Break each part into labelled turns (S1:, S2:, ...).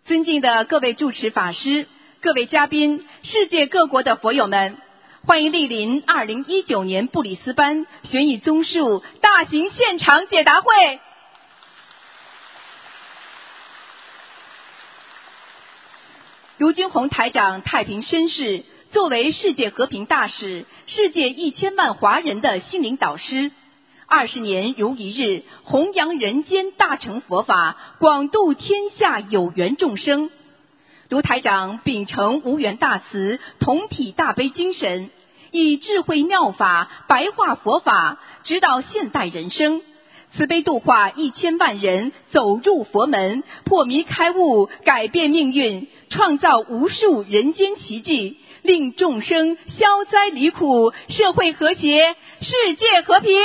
S1: 尊敬的各位住持法师、各位嘉宾、世界各国的佛友们，欢迎莅临2019年布里斯班悬疑综述大型现场解答会。卢军宏台长太平绅士作为世界和平大使、世界1000万华人的心灵导师，20年如一日弘扬人间大乘佛法，广度天下有缘众生。卢台长秉承无缘大慈、同体大悲精神，以智慧妙法白话佛法，指导现代人生，慈悲度化1000万人走入佛门，破迷开悟，改变命运，创造无数人间奇迹，令众生消灾离苦，社会和谐，世界和平。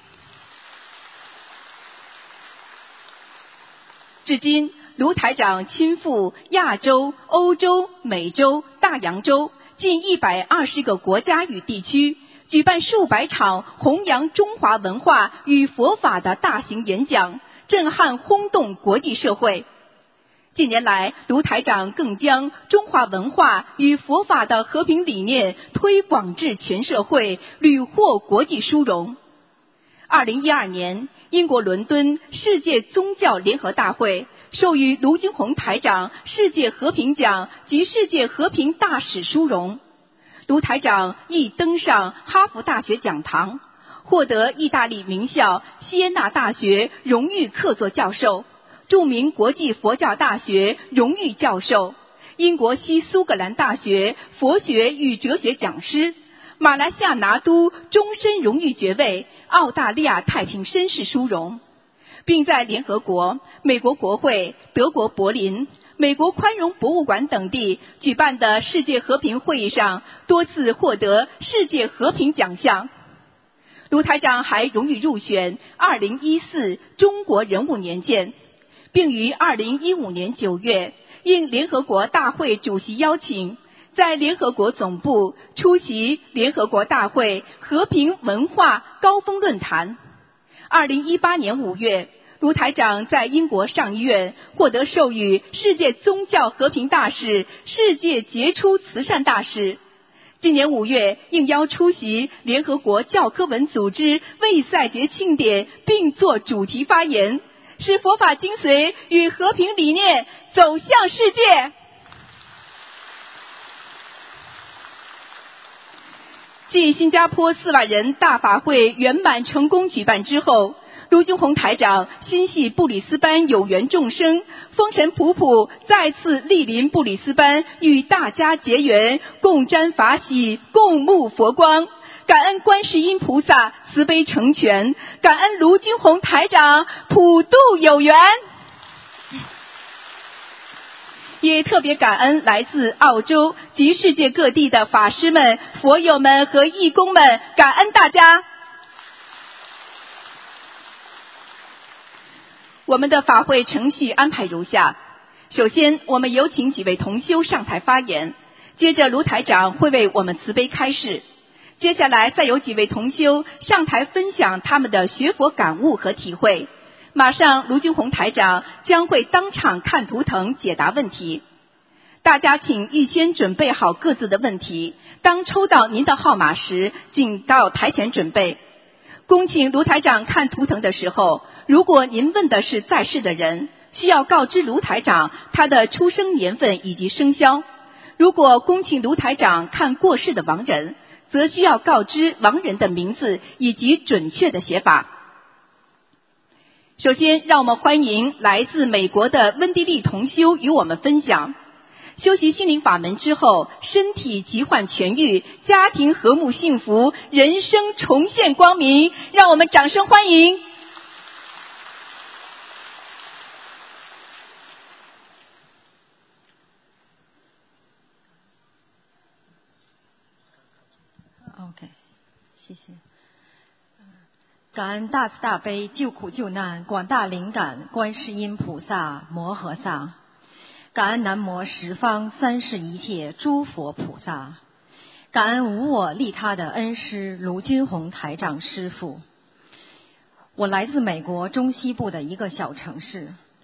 S1: 至今，卢台长亲赴亚洲、欧洲、美洲、大洋洲近120个国家与地区，举办数百场弘扬中华文化与佛法的大型演讲，震撼轰动国际社会。近年来，卢台长更将中华文化与佛法的和平理念推广至全社会，屡获国际殊荣。2012年，英国伦敦世界宗教联合大会授予卢军宏台长世界和平奖及世界和平大使殊荣。卢台长亦登上哈佛大学讲堂，获得意大利名校锡耶纳大学荣誉客座教授、著名国际佛教大学荣誉教授、英国西苏格兰大学佛学与哲学讲师，马来西亚拿督终身荣誉爵位，澳大利亚太平绅士殊荣，并在联合国、美国国会、德国柏林、美国宽容博物馆等地举办的世界和平会议上多次获得世界和平奖项。卢台长还荣誉入选2014中国人物年鉴，并于2015年9月应联合国大会主席邀请，在联合国总部出席联合国大会和平文化高峰论坛。2018年5月，卢台长在英国上议院获得授予世界宗教和平大使、世界杰出慈善大使。今年5月，应邀出席联合国教科文组织卫赛节庆典，并作主题发言，使佛法精髓与和平理念走向世界。继新加坡4万人大法会圆满成功举办之后，卢军宏台长心系布里斯班有缘众生，风尘仆仆再次莅临布里斯班，与大家结缘，共沾法喜，共沐佛光。感恩观世音菩萨慈悲成全，感恩卢军宏台长普度有缘，也特别感恩来自澳洲及世界各地的法师们、佛友们和义工们，感恩大家。我们的法会程序安排如下：首先，我们有请几位同修上台发言，接着卢台长会为我们慈悲开示，接下来再有几位同修上台分享他们的学佛感悟和体会。马上卢军宏台长将会当场看图腾解答问题，大家请预先准备好各自的问题，当抽到您的号码时，请到台前准备。恭请卢台长看图腾的时候，如果您问的是在世的人，需要告知卢台长他的出生年份以及生肖；如果恭请卢台长看过世的亡人，则需要告知亡人的名字以及准确的写法。首先，让我们欢迎来自美国的温迪利同修与我们分享修习心灵法门之后，身体疾患痊愈，家庭和睦幸福，人生重现光明。让我们掌声欢迎。
S2: OK， 谢谢。感恩大慈大悲救苦救难广大灵感观世音菩萨摩诃萨，感恩南无十方三世一切诸佛菩萨，感恩无我利他的恩师卢军宏台长师父。我来自美国中西部的一个小城市，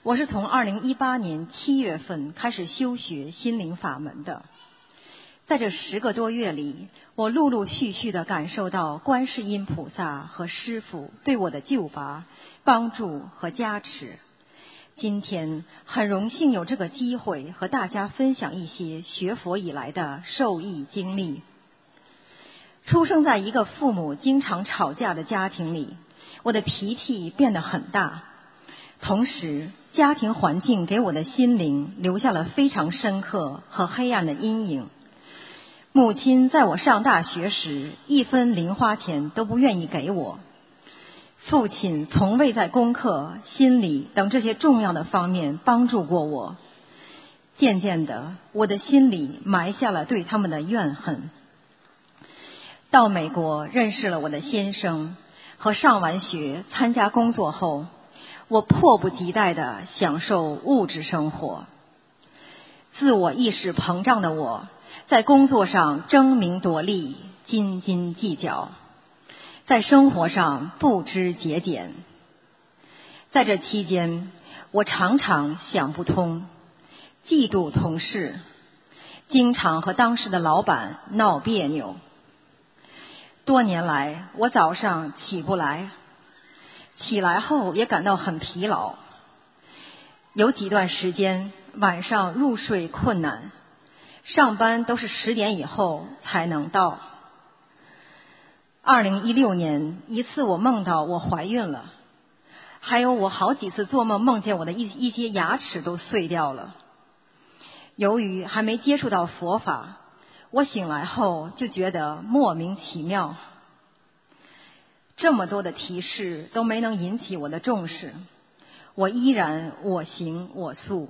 S2: 我是从2018年7月份开始修学心灵法门的。在这10个多月里，我陆陆续续地感受到观世音菩萨和师父对我的救拔、帮助和加持。今天很荣幸有这个机会和大家分享一些学佛以来的受益经历。出生在一个父母经常吵架的家庭里，我的脾气变得很大，同时家庭环境给我的心灵留下了非常深刻和黑暗的阴影。母亲在我上大学时1分零花钱都不愿意给我，父亲从未在功课、心理等这些重要的方面帮助过我。渐渐的，我的心里埋下了对他们的怨恨。到美国认识了我的先生，和上完学参加工作后，我迫不及待地享受物质生活。自我意识膨胀的我，在工作上争名夺利，斤斤计较，在生活上不知节俭。在这期间，我常常想不通，嫉妒同事，经常和当时的老板闹别扭。多年来，我早上起不来，起来后也感到很疲劳，有几段时间晚上入睡困难，上班都是10点以后才能到。2016年一次我梦到我怀孕了，还有我好几次做梦梦见我的一些牙齿都碎掉了。由于还没接触到佛法，我醒来后就觉得莫名其妙。这么多的提示都没能引起我的重视，我依然我行我素。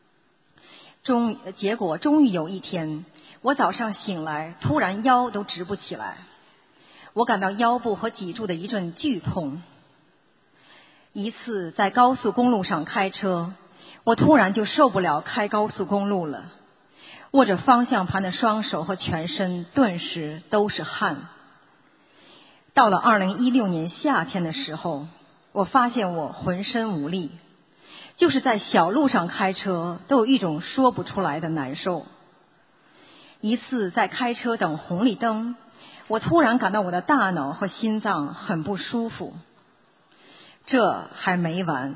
S2: 结果终于有一天，我早上醒来突然腰都直不起来，我感到腰部和脊柱的一阵剧痛。一次在高速公路上开车，我突然就受不了开高速公路了，握着方向盘的双手和全身顿时都是汗。到了2016年夏天的时候，我发现我浑身无力，就是在小路上开车都有一种说不出来的难受。一次在开车等红绿灯，我突然感到我的大脑和心脏很不舒服。这还没完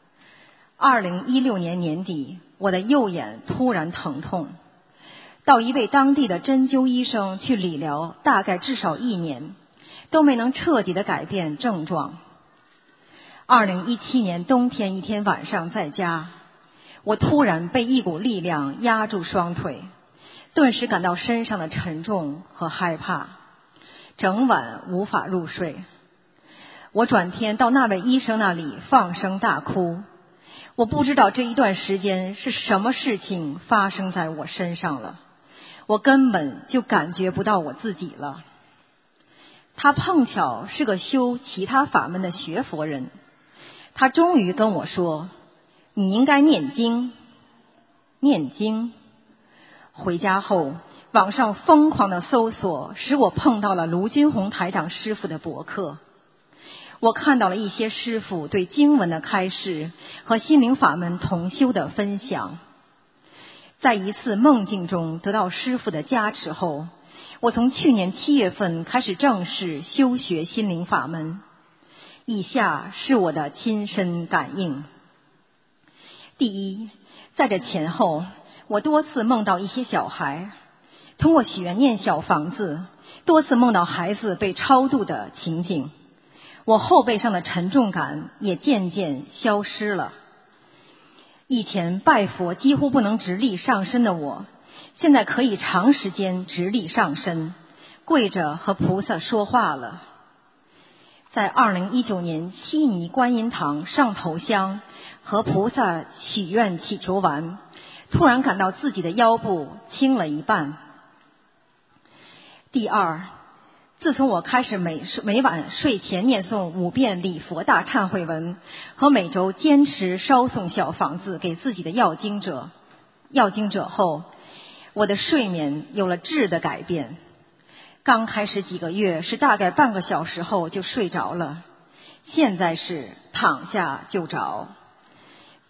S2: ，2016年年底，我的右眼突然疼痛，到一位当地的针灸医生去理疗，大概至少1年，都没能彻底的改变症状。2017年冬天一天晚上在家，我突然被一股力量压住双腿，顿时感到身上的沉重和害怕，整晚无法入睡。我转天到那位医生那里放声大哭，我不知道这一段时间是什么事情发生在我身上了，我根本就感觉不到我自己了。他碰巧是个修其他法门的学佛人，他终于跟我说，你应该念经。念经。回家后网上疯狂的搜索，使我碰到了卢军宏台长师父的博客。我看到了一些师父对经文的开示和心灵法门同修的分享。在一次梦境中得到师父的加持后，我从去年7月份开始正式修学心灵法门。以下是我的亲身感应。第一，在这前后，我多次梦到一些小孩，通过许愿念小房子，多次梦到孩子被超度的情景。我后背上的沉重感也渐渐消失了。以前拜佛几乎不能直立上身的我，现在可以长时间直立上身，跪着和菩萨说话了。在2019年悉尼观音堂上头香，和菩萨许愿祈求完，突然感到自己的腰部轻了一半。第二，自从我开始每晚睡前念诵5遍礼佛大忏悔文，和每周坚持烧送小房子给自己的要经者后，我的睡眠有了质的改变。刚开始几个月是大概半个小时后就睡着了，现在是躺下就着。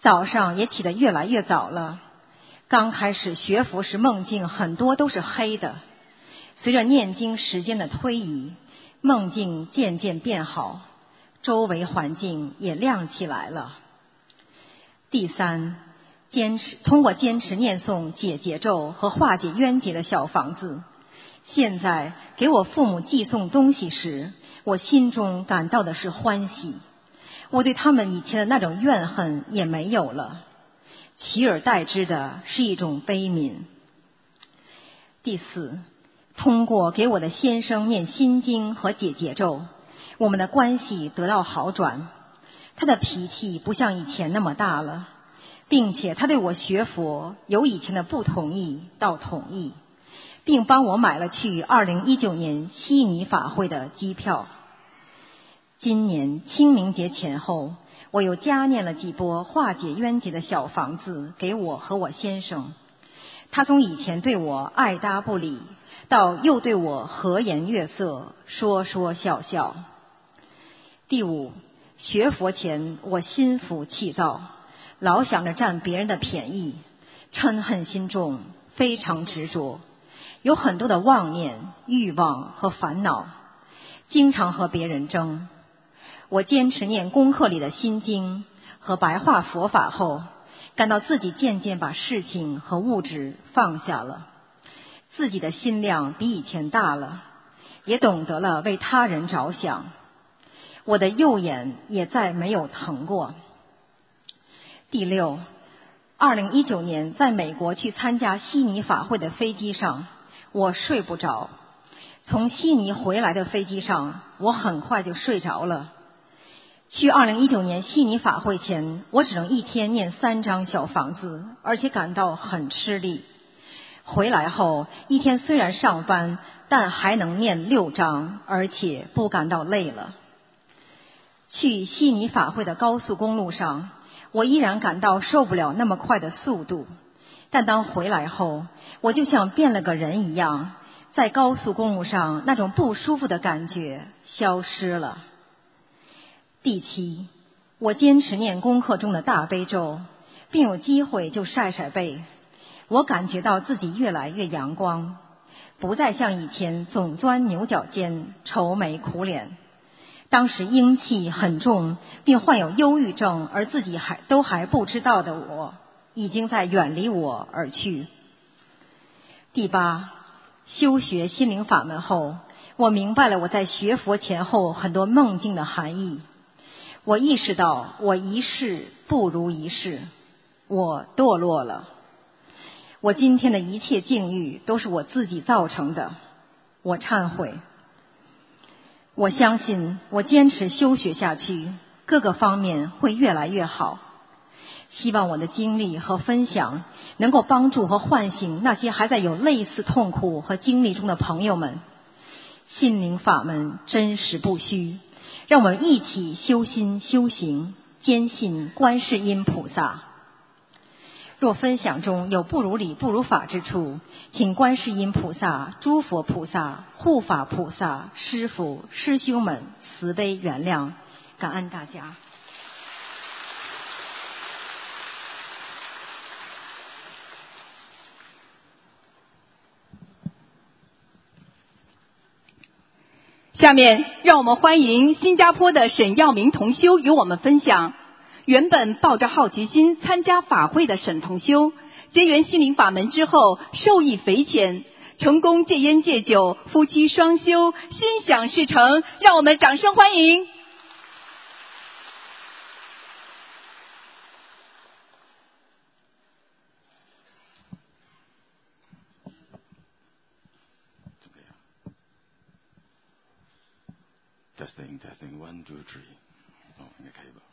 S2: 早上也起得越来越早了。刚开始学佛时梦境很多都是黑的，随着念经时间的推移，梦境渐渐变好，周围环境也亮起来了。第三，通过坚持念诵解结咒和化解冤结的小房子，现在给我父母寄送东西时，我心中感到的是欢喜，我对他们以前的那种怨恨也没有了，取而代之的是一种悲悯。第四，通过给我的先生念心经和解结咒，我们的关系得到好转，他的脾气不像以前那么大了，并且他对我学佛由以前的不同意到同意，并帮我买了去2019年悉尼法会的机票。今年清明节前后，我又加念了几波化解冤结的小房子给我和我先生，他从以前对我爱答不理，到又对我和颜悦色，说说笑笑。第五，学佛前我心浮气躁，老想着占别人的便宜，嗔恨心重，非常执着，有很多的妄念、欲望和烦恼，经常和别人争。我坚持念功课里的心经和白话佛法后，感到自己渐渐把事情和物质放下了，自己的心量比以前大了，也懂得了为他人着想。我的右眼也再没有疼过。第六，2019年在美国去参加悉尼法会的飞机上，我睡不着。从悉尼回来的飞机上，我很快就睡着了。去2019年悉尼法会前，我只能一天念3张小房子，而且感到很吃力。回来后，一天虽然上班，但还能念6张，而且不感到累了。去悉尼法会的高速公路上，我依然感到受不了那么快的速度，但当回来后，我就像变了个人一样，在高速公路上那种不舒服的感觉消失了。第七，我坚持念功课中的大悲咒，并有机会就晒晒背，我感觉到自己越来越阳光，不再像以前总钻牛角尖、愁眉苦脸。当时阴气很重，并患有忧郁症，而自己还不知道的我，已经在远离我而去。第八，修学心灵法门后，我明白了我在学佛前后很多梦境的含义。我意识到我一世不如一世，我堕落了。我今天的一切境遇都是我自己造成的，我忏悔。我相信我坚持修学下去，各个方面会越来越好。希望我的经历和分享能够帮助和唤醒那些还在有类似痛苦和经历中的朋友们。心灵法门真实不虚，让我们一起修心修行，坚信观世音菩萨。若分享中有不如理不如法之处，请观世音菩萨、诸佛菩萨、护法菩萨、师父、师兄们慈悲原谅，感恩大家。
S1: 下面让我们欢迎新加坡的沈耀明同修与我们分享。原本抱着好奇心参加法会的沈同修，结缘心灵法门之后受益匪浅，成功戒烟戒酒，夫妻双修，心想事成，让我们掌声欢迎。
S3: Testing 1 2 3， 应该可以吧？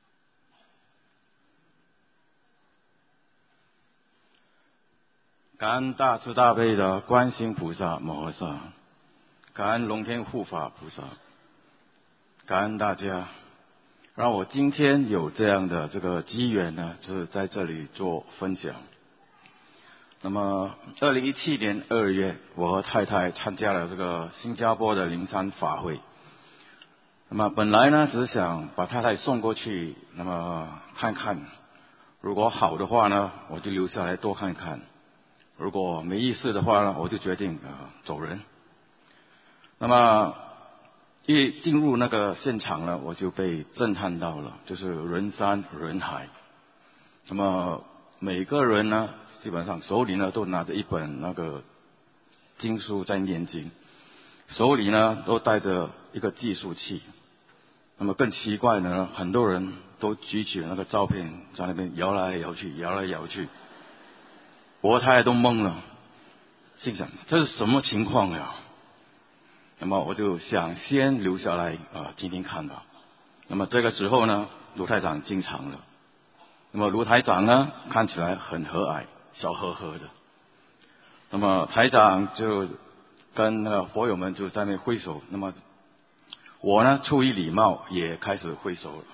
S3: 感恩大慈大悲的观世音菩萨摩诃萨，感恩龙天护法菩萨，感恩大家，让我今天有这样的这个机缘呢，就是在这里做分享。那么2017年2月，我和太太参加了这个新加坡的灵山法会。那么本来呢，只是想把太太送过去，那么看看， 如果好的话呢，我就留下来多看看；如果没意思的话呢，我就决定走人。那么一进入那个现场呢，我就被震撼到了，就是人山人海。那么每个人呢，基本上手里呢都拿着一本那个经书在念经，手里呢都带着一个计数器。那么更奇怪的呢，很多人都举起了那个照片，在那边摇来摇去，摇来摇去。我太太都懵了，心想这是什么情况呀？那么我就想先留下来听听看吧。那么这个时候呢，卢台长进场了。那么卢台长呢，看起来很和蔼，笑呵呵的。那么台长就跟那个佛友们就在那挥手。那么我呢，出于礼貌也开始挥手了。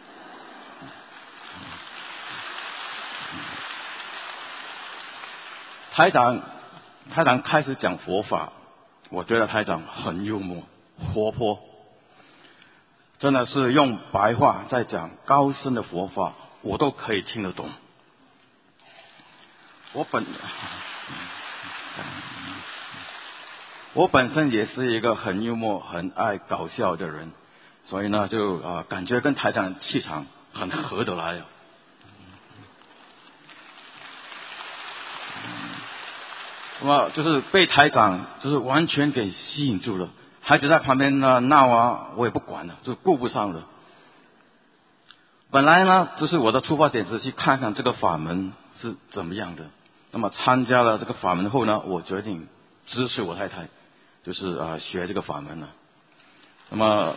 S3: 台长开始讲佛法，我觉得台长很幽默活泼，真的是用白话在讲高深的佛法，我都可以听得懂。我本身也是一个很幽默很爱搞笑的人，所以呢就感觉跟台长的气场很合得来。那么就是被台长就是完全给吸引住了，孩子在旁边呢闹我也不管了，就顾不上了。本来呢就是我的出发点是去看看这个法门是怎么样的。那么参加了这个法门后呢，我决定支持我太太，就是学这个法门了。那么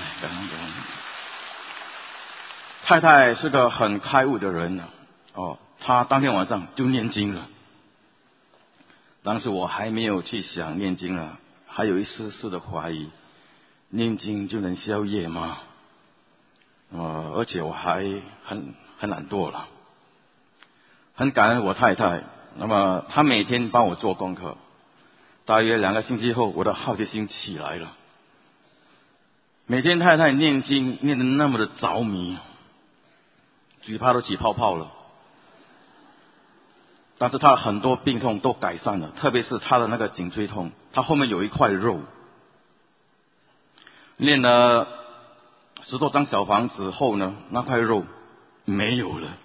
S3: 太太是个很开悟的人她当天晚上就念经了。当时我还没有去想念经了，还有一丝丝的怀疑，念经就能消业吗？而且我还很懒惰了。很感恩我太太，那么她每天帮我做功课。大约2个星期后，我的好奇心起来了。每天太太念经念得那么的着迷，嘴巴都起泡泡了。但是她很多病痛都改善了，特别是她的那个颈椎痛，她后面有一块肉。念了10多张小房子后呢，那块肉没有了，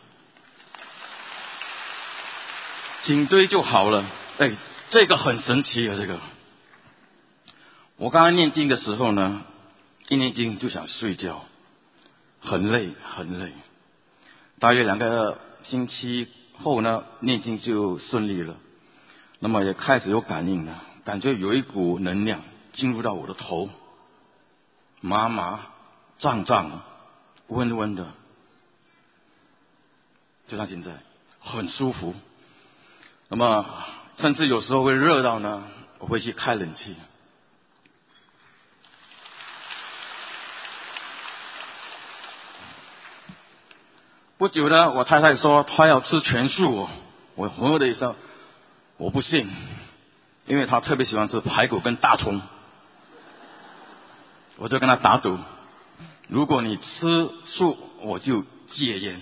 S3: 颈椎就好了。这个很神奇这个。我刚刚念经的时候呢，一念经就想睡觉，很累很累。大约2个星期后呢，念经就顺利了。那么也开始有感应了，感觉有一股能量进入到我的头，麻麻胀胀温温的，就像现在很舒服。那么甚至有时候会热到呢，我会去开冷气。不久呢，我太太说她要吃全素我呵的一声，我不信，因为她特别喜欢吃排骨跟大葱。我就跟她打赌，如果你吃素，我就戒烟。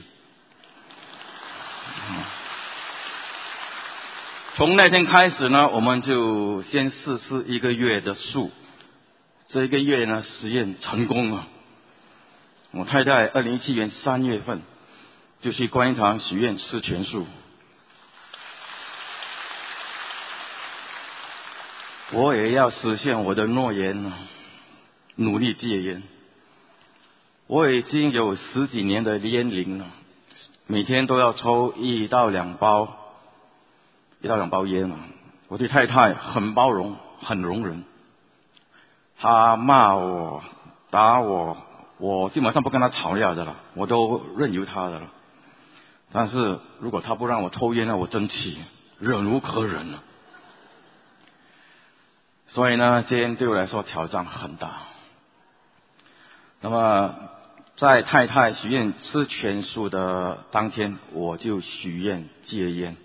S3: 从那天开始呢，我们就先试1个月的素。这1个月呢，实验成功了。我太太2017年3月份就去观音堂许愿吃全素。我也要实现我的诺言，努力戒烟。我已经有10几年的烟龄了，每天都要抽1到2包烟了。我对太太很包容，很容忍。她骂我打我，我基本上不跟她吵架的了，我都任由她的了。但是如果她不让我抽烟呢，我真气，忍无可忍了。所以呢，戒烟对我来说挑战很大。那么在太太许愿吃全素的当天，我就许愿戒烟。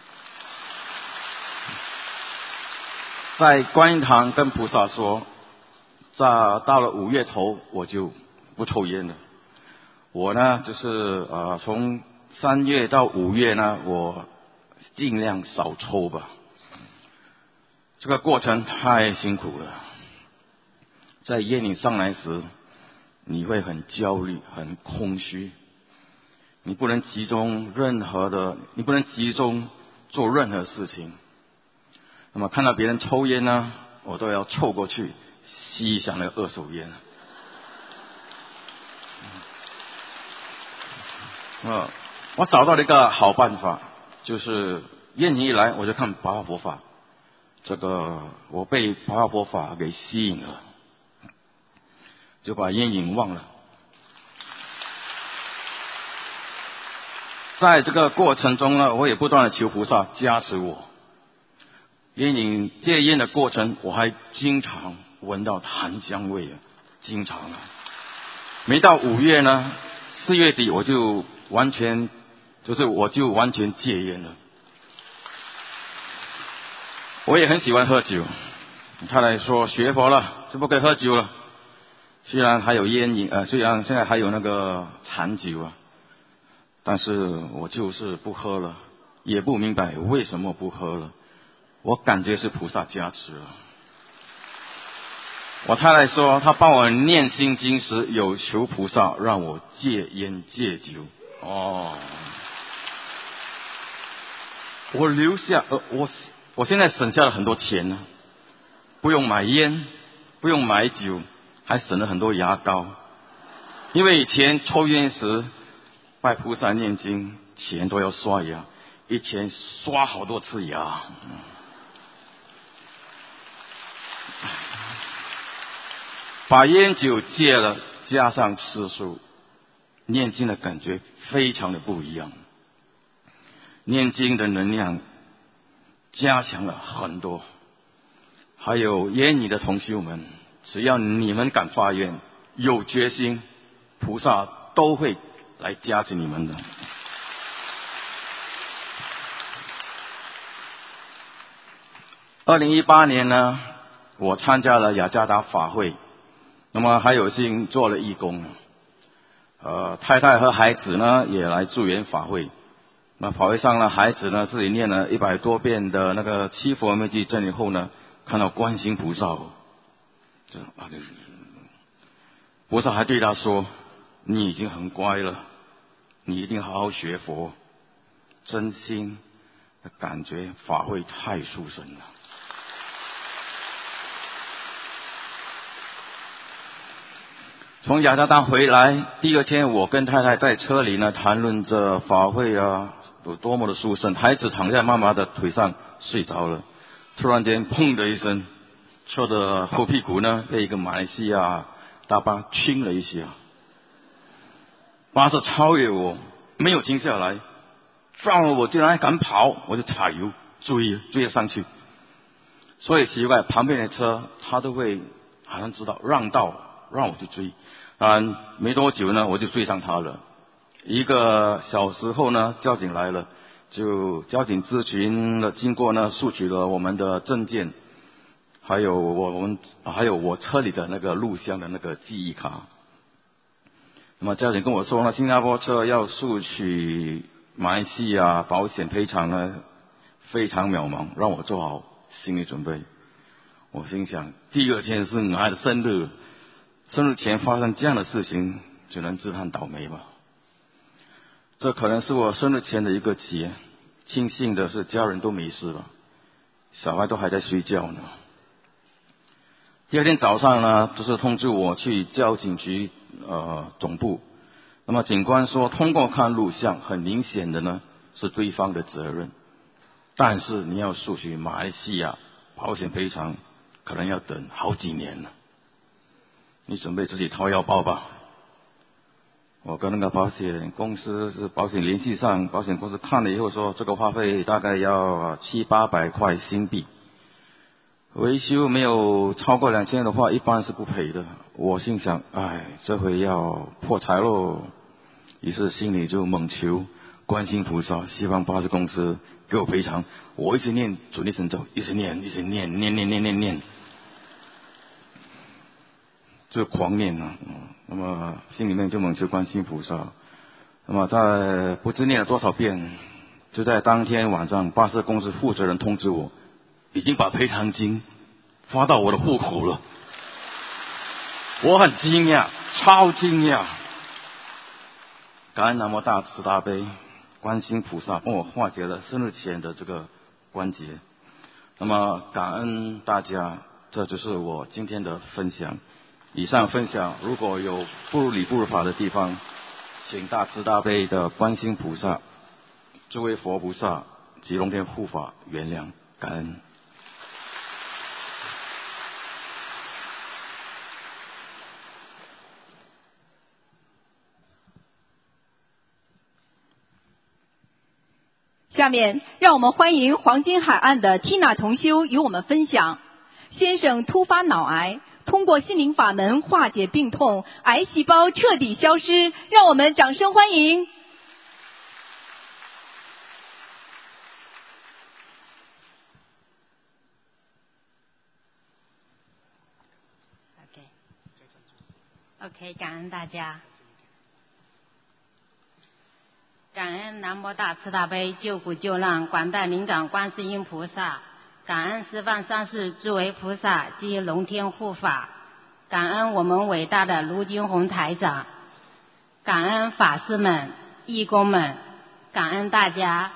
S3: 在观音堂跟菩萨说，到了5月头我就不抽烟了。我呢就是从 3月到5月呢，我尽量少抽吧。这个过程太辛苦了，在烟瘾上来时，你会很焦虑、很空虚，你不能集中做任何事情。那么看到别人抽烟呢，我都要凑过去吸一下那个二手烟。我找到了一个好办法，就是烟瘾一来我就看白话佛法。这个我被白话佛法给吸引了，就把烟瘾忘了。在这个过程中呢，我也不断的求菩萨加持我。烟瘾戒烟的过程，我还经常闻到檀香味啊，经常啊。没到5月呢，4月底我就完全戒烟了。我也很喜欢喝酒，太太说学佛了就不可以喝酒了。虽然还有烟瘾，虽然现在还有那个残酒啊，但是我就是不喝了，也不明白为什么不喝了。我感觉是菩萨加持了。我太太说，她帮我念心经时有求菩萨让我戒烟戒酒。我现在省下了很多钱呢，不用买烟，不用买酒，还省了很多牙膏。因为以前抽烟时拜菩萨念经前都要刷牙，一天刷好多次牙。把烟酒戒了，加上吃素，念经的感觉非常的不一样。念经的能量加强了很多。还有烟瘾的同修们，只要你们敢发愿，有决心，菩萨都会来加持你们的。2018年呢，我参加了雅加达法会，那么还有幸做了义工。太太和孩子呢也来助缘法会。那法会上呢，孩子呢自己念了100多遍的那个七佛灭罪真言后呢，看到观世音菩萨，菩萨还对他说：“你已经很乖了，你一定好好学佛。”真心的感觉法会太殊胜了。从雅加达回来第2天，我跟太太在车里呢谈论着法会啊有多么的殊胜。孩子躺在妈妈的腿上睡着了，突然间砰的一声，车的后屁股呢被一个马来西亚大巴亲了一下。巴士超越我，没有停下来，撞了我竟然还敢跑，我就踩油追上去。所以奇怪，旁边的车他都会好像知道让道让我去追。没多久呢，我就追上他了。1个小时后呢，交警来了，就交警咨询了经过呢，索取了我们的证件，还有我车里的那个录像的那个记忆卡。那么交警跟我说呢，新加坡车要索取马来西亚保险赔偿呢，非常渺茫，让我做好心理准备。我心想，第2天是女儿的生日前发生这样的事情，只能自叹倒霉吧。这可能是我生日前的一个劫。庆幸的是家人都没事了，小孩都还在睡觉呢。第2天早上呢，就是通知我去交警局总部。那么警官说，通过看录像，很明显的呢是对方的责任，但是你要索取马来西亚保险赔偿，可能要等好几年了。你准备自己掏腰包吧。我跟那个保险公司联系上，保险公司看了以后说，这个花费大概要700-800块新币，维修没有超过2000的话，一般是不赔的。我心想，这回要破财喽。于是心里就猛求观世音菩萨，希望巴士公司给我赔偿。我一直念准提神咒，一直念，就狂念啊。那么心里面就猛求观世音菩萨， 那么在不知念了多少遍，就在当天晚上，巴士公司负责人通知我，已经把赔偿金发到我的户口了。我很惊讶，超惊讶。感恩南无大慈大悲观世音菩萨帮我化解了生日前的这个关节。那么感恩大家，这就是我今天的分享。以上分享如果有不如理不如法的地方，请大慈大悲的观世音菩萨、诸位佛菩萨及龙天护法原谅，感恩。
S1: 下面让我们欢迎黄金海岸的 Tina 同修与我们分享。先生突发脑癌，通过心灵法门化解病痛，癌细胞彻底消失，让我们掌声欢迎。
S4: OK， 感恩大家。感恩南无大慈大悲救苦救难广大灵感观世音菩萨，感恩十方三世诸位菩萨及龙天护法，感恩我们伟大的卢金红台长，感恩法师们、义工们，感恩大家。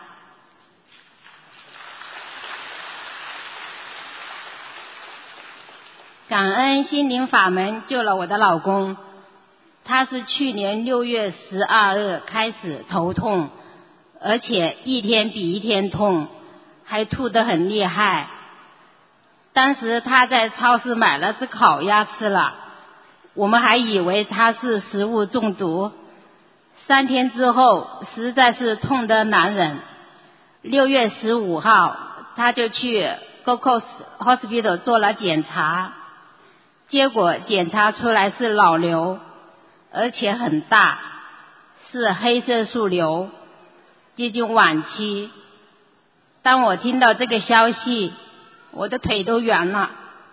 S4: 感恩心灵法门救了我的老公，他是去年6月12日开始头痛，而且一天比一天痛，还吐得很厉害。当时他在超市买了只烤鸭吃了，我们还以为他是食物中毒。3天之后实在是痛得难忍，6月15号他就去 Gold Hospital 做了检查，结果检查出来是脑瘤，而且很大，是黑色素瘤，接近晚期。当我听到这个消息，我的腿都软了。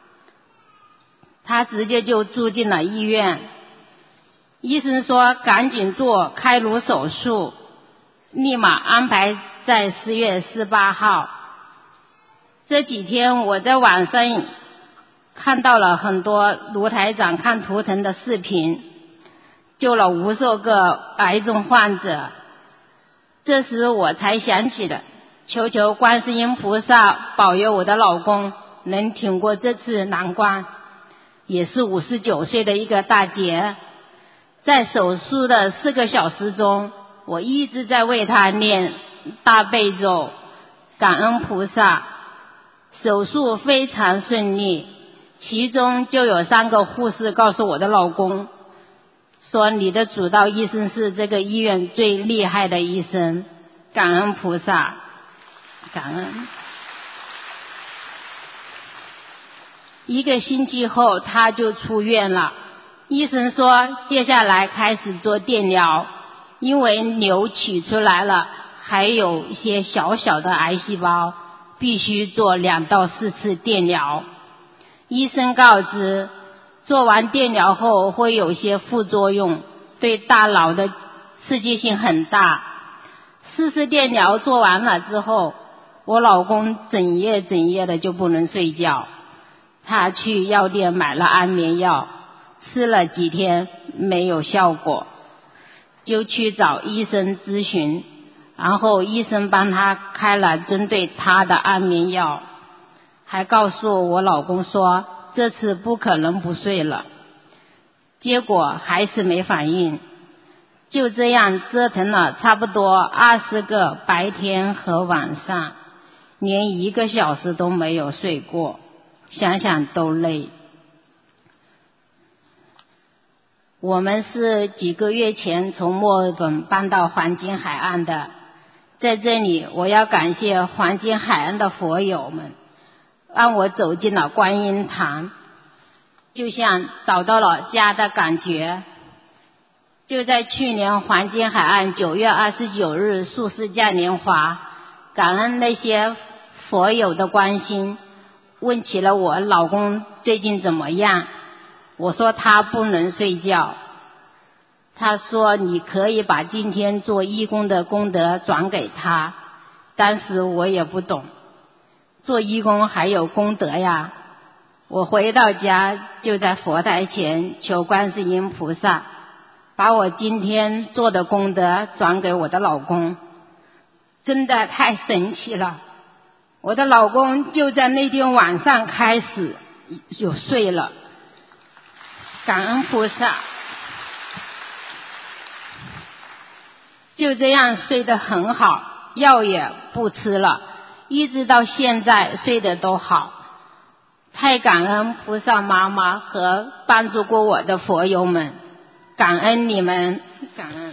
S4: 他直接就住进了医院，医生说赶紧做开颅手术，立马安排在10月18号。这几天我在网上看到了很多卢台长看图腾的视频，救了无数个癌症患者。这时我才想起了求求观世音菩萨保佑我的老公能挺过这次难关。也是59岁的一个大姐，在手术的4个小时中，我一直在为她念大悲咒，感恩菩萨。手术非常顺利，其中就有3个护士告诉我的老公说，你的主刀医生是这个医院最厉害的医生，感恩菩萨，感恩。1个星期后他就出院了，医生说接下来开始做电疗，因为瘤取出来了，还有一些小小的癌细胞，必须做2到4次电疗。医生告知做完电疗后会有些副作用，对大脑的刺激性很大。4次电疗做完了之后，我老公整夜的就不能睡觉，他去药店买了安眠药，吃了几天没有效果，就去找医生咨询，然后医生帮他开了针对他的安眠药，还告诉我老公说这次不可能不睡了，结果还是没反应。就这样折腾了差不多20个白天和晚上，连1个小时都没有睡过，想想都累。我们是几个月前从墨尔本搬到黄金海岸的，在这里我要感谢黄金海岸的佛友们，让我走进了观音堂，就像找到了家的感觉。就在去年黄金海岸9月29日素食嘉年华，感恩那些佛友的关心，问起了我老公最近怎么样。我说他不能睡觉， 他说你可以把今天做义工的功德转给他。当时我也不懂，做义工还有功德呀。我回到家就在佛台前求观世音菩萨，把我今天做的功德转给我的老公。真的太神奇了，我的老公就在那天晚上开始就睡了，感恩菩萨。就这样睡得很好，药也不吃了，一直到现在睡得都好。太感恩菩萨妈妈和帮助过我的佛友们，感恩你们，感恩。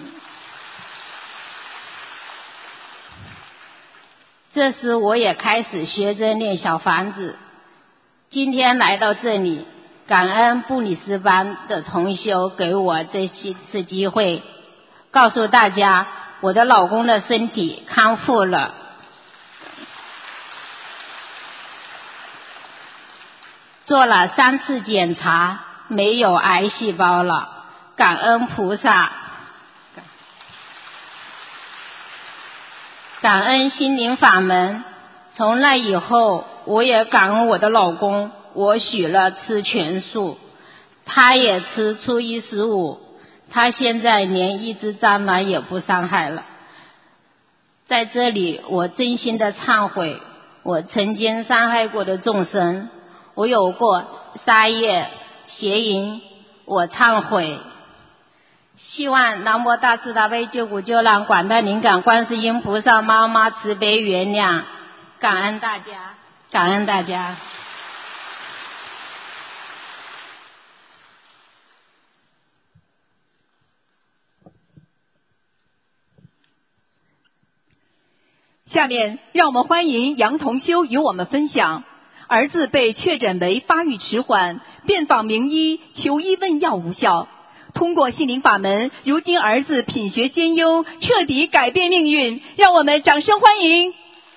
S4: 这时我也开始学着念小房子。今天来到这里，感恩布里斯班的同修给我这次机会，告诉大家我的老公的身体康复了。做了3次检查，没有癌细胞了，感恩菩萨，感恩心灵法门。从那以后我也感恩我的老公，我许了吃全素，他也吃初一15，他现在连一只蟑螂也不伤害了。在这里我真心的忏悔我曾经伤害过的众生，我有过杀业邪淫，我忏悔。希望南无大慈大悲救苦救难广大灵感观世音菩萨妈妈慈悲原谅，感恩大家，感恩大家。
S1: 下面让我们欢迎杨同修与我们分享，儿子被确诊为发育迟缓，遍访名医，求医问药无效。通过心灵法门，如今儿子品学兼优，彻底改变命运，让我们掌声欢迎。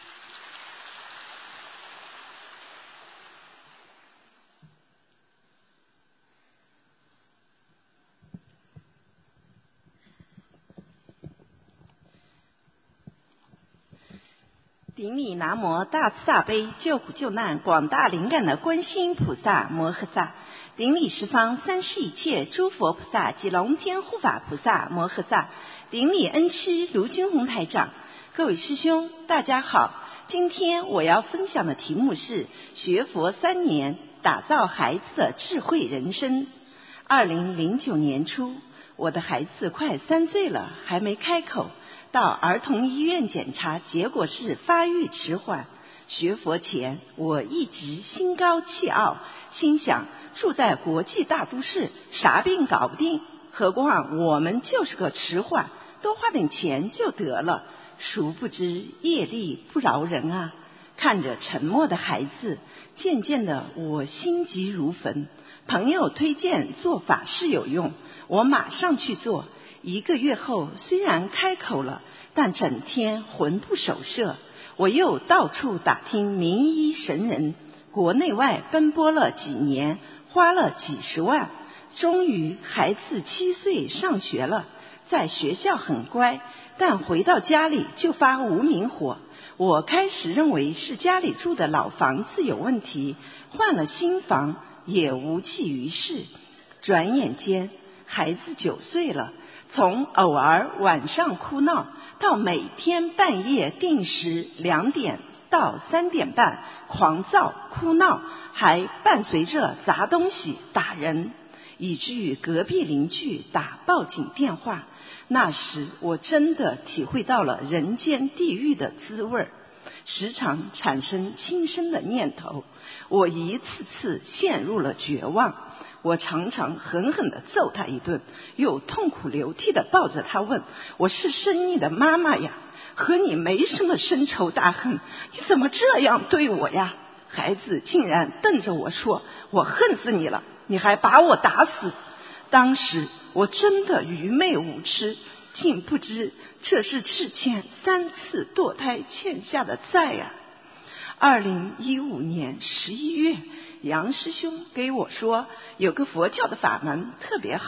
S5: 顶礼南无大慈大悲救苦救难广大灵感的观世音菩萨摩诃萨，顶礼十方三世一切诸佛菩萨及龙天护法菩萨摩诃萨，顶礼恩师卢军宏台长。各位师兄大家好，今天我要分享的题目是学佛3年打造孩子的智慧人生。2009年初，我的孩子快3岁了，还没开口，到儿童医院检查，结果是发育迟缓。学佛前我一直心高气傲，心想住在国际大都市，啥病搞不定，何况我们就是个迟缓，多花点钱就得了。殊不知业力不饶人啊！看着沉默的孩子，渐渐的我心急如焚。朋友推荐做法事有用，我马上去做。1个月后，虽然开口了，但整天魂不守舍。我又到处打听名医神人，国内外奔波了几年，花了几十万，终于孩子7岁上学了，在学校很乖，但回到家里就发无名火。我开始认为是家里住的老房子有问题，换了新房也无济于事。转眼间孩子9岁了，从偶尔晚上哭闹，到每天半夜定时2点到3点半狂躁哭闹，还伴随着砸东西打人，以至于隔壁邻居打报警电话。那时我真的体会到了人间地狱的滋味，时常产生轻生的念头，我一次次陷入了绝望。我常常狠狠地揍他一顿，又痛哭流涕地抱着他问，我是生你的妈妈呀，和你没什么深仇大恨，你怎么这样对我呀？孩子竟然瞪着我说，我恨死你了，你还把我打死。当时我真的愚昧无知，竟不知这是之前3次堕胎欠下的债啊。2015年11月，杨师兄给我说有个佛教的法门特别好，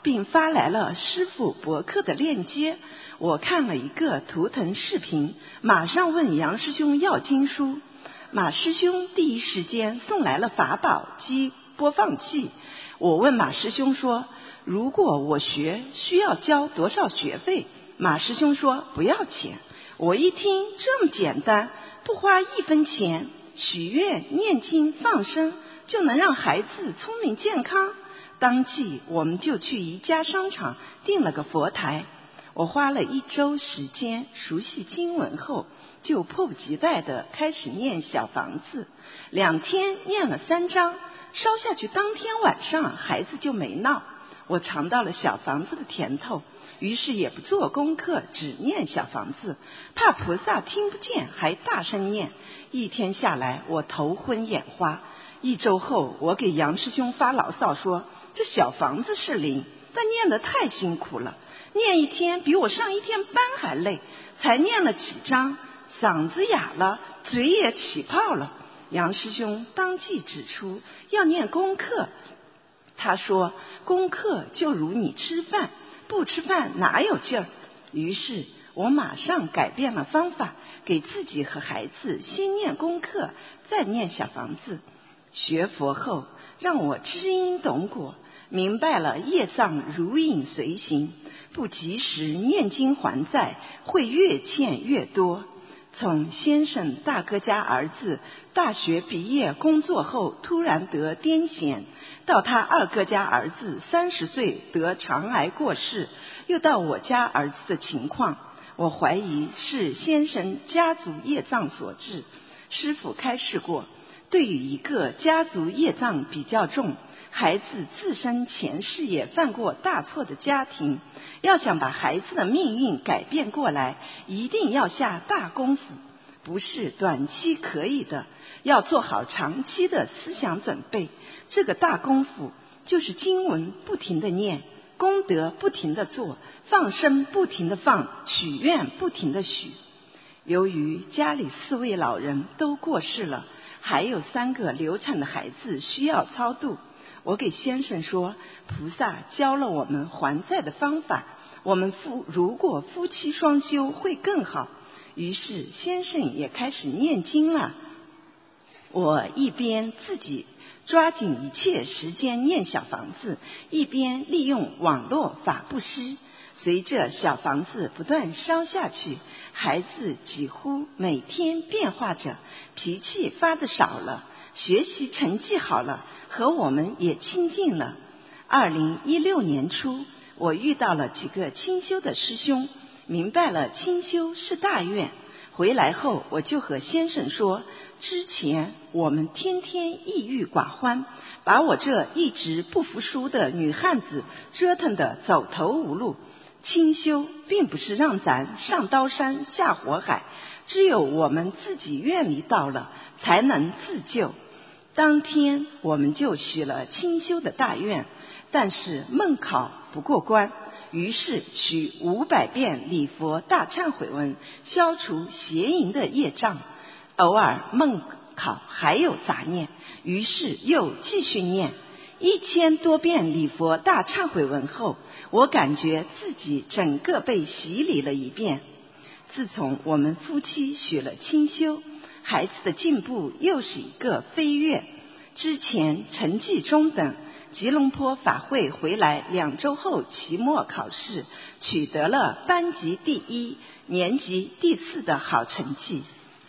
S5: 并发来了师父博客的链接。我看了一个图腾视频，马上问杨师兄要经书。马师兄第一时间送来了法宝及播放器。我问马师兄说，如果我学需要交多少学费？马师兄说不要钱。我一听这么简单，不花1分钱，许愿念经放生就能让孩子聪明健康。当即我们就去宜家商场订了个佛台。我花了1周时间熟悉经文后，就迫不及待地开始念小房子。2天念了3章，烧下去当天晚上孩子就没闹。我尝到了小房子的甜头，于是也不做功课，只念小房子，怕菩萨听不见，还大声念。1天下来，我头昏眼花。1周后，我给杨师兄发牢骚说，这小房子是灵，但念得太辛苦了，念1天比我上1天班还累，才念了几章，嗓子哑了，嘴也起泡了。杨师兄当即指出要念功课，他说功课就如你吃饭，不吃饭哪有劲儿？于是我马上改变了方法，给自己和孩子先念功课，再念小房子。学佛后让我知因懂果，明白了业障如影随形，不及时念经还债，会越欠越多。从先生大哥家儿子大学毕业工作后突然得癫痫，到他二哥家儿子30岁得肠癌过世，又到我家儿子的情况，我怀疑是先生家族业障所致。师父开示过，对于一个家族业障比较重，孩子自身前世也犯过大错的家庭，要想把孩子的命运改变过来，一定要下大功夫，不是短期可以的，要做好长期的思想准备。这个大功夫就是经文不停的念，功德不停的做，放生不停的放，许愿不停的许。由于家里4位老人都过世了，还有3个流产的孩子需要超度，我给先生说，菩萨教了我们还债的方法，我们如果夫妻双修会更好。于是先生也开始念经了。我一边自己抓紧一切时间念小房子，一边利用网络法布施。随着小房子不断烧下去，孩子几乎每天变化着，脾气发得少了，学习成绩好了，和我们也亲近了。2016年初，我遇到了几个清修的师兄，明白了清修是大愿。回来后我就和先生说，之前我们天天抑郁寡欢，把我这一直不服输的女汉子折腾得走投无路。清修并不是让咱上刀山下火海，只有我们自己愿力到了，才能自救。当天我们就许了清修的大愿，但是梦考不过关，于是许500遍礼佛大忏悔文，消除邪淫的业障。偶尔梦考还有杂念，于是又继续念。1000多遍礼佛大忏悔文后，我感觉自己整个被洗礼了一遍。自从我们夫妻许了清修，孩子的进步又是一个飞跃。之前成绩中等，吉隆坡法会回来2周后期末考试，取得了班级第1、年级第4的好成绩。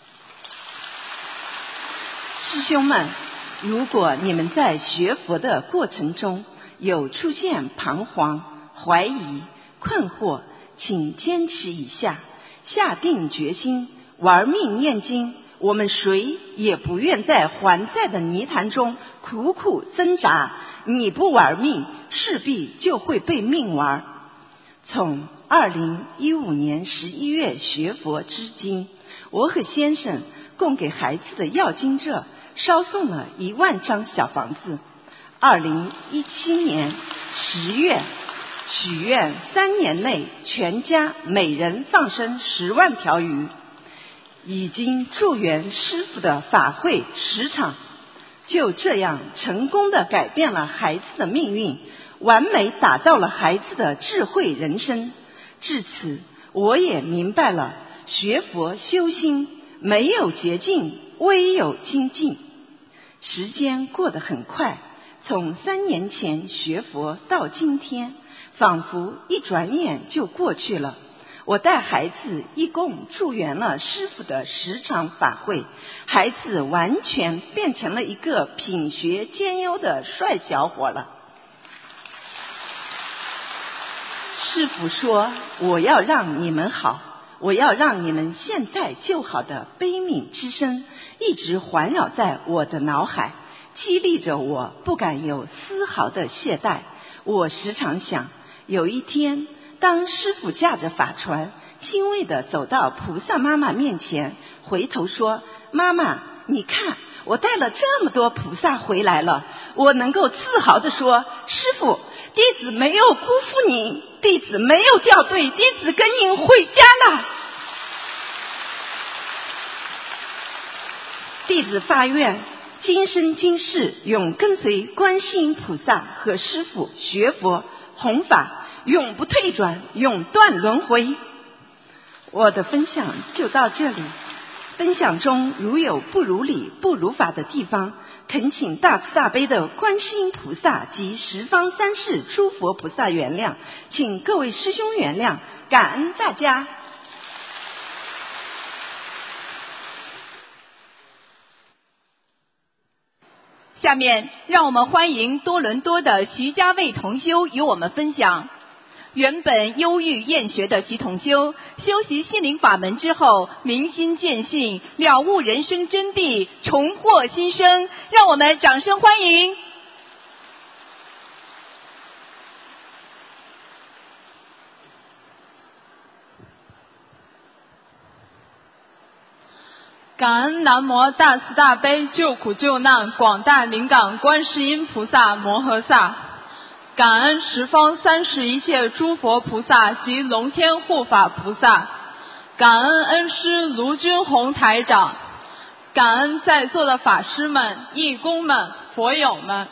S5: 师兄们，如果你们在学佛的过程中有出现彷徨、怀疑、困惑，请坚持一下，下定决心玩命念经。我们谁也不愿在还债的泥潭中苦苦挣扎，你不玩命，势必就会被命玩。从2015年11月学佛至今，我和先生共给孩子的要经者烧送了1万张小房子。2017年10月许愿3年内全家每人放生10万条鱼，已经助缘师父的法会10场，就这样成功的改变了孩子的命运。 完美打造了孩子的智慧人生。至此，我也明白了学佛修心没有捷径，唯有精进。时间过得很快，从3年前学佛到今天，仿佛一转眼就过去了。我带孩子一共助缘了师父的10场法会，孩子完全变成了一个品学兼优的帅小伙了。师父说，我要让你们好，我要让你们现在就好的悲悯之声一直环绕在我的脑海，激励着我不敢有丝毫的懈怠。我时常想，有一天当师父驾着法船欣慰地走到菩萨妈妈面前，回头说，妈妈，你看我带了这么多菩萨回来了，我能够自豪地说，师父，弟子没有辜负您，弟子没有掉队，弟子跟您回家了。弟子发愿，今生今世永跟随观世音菩萨和师父学佛弘法，永不退转，永断轮回。我的分享就到这里，分享中如有不如理不如法的地方，恳请大慈大悲的观世音菩萨及十方三世诸佛菩萨原谅，请各位师兄原谅，感恩大家。
S1: 下面让我们欢迎多伦多的徐家卫同修与我们分享。原本忧郁厌学的徐同修，修习心灵法门之后，明心见性，了悟人生真谛，重获新生。让我们掌声欢迎。
S6: 感恩南无大慈大悲救苦救难广大灵感观世音菩萨摩诃萨，感恩十方三世一切诸佛菩萨及龙天护法菩萨，感恩恩师卢军宏台长，感恩在座的法师们、义工们、佛友们。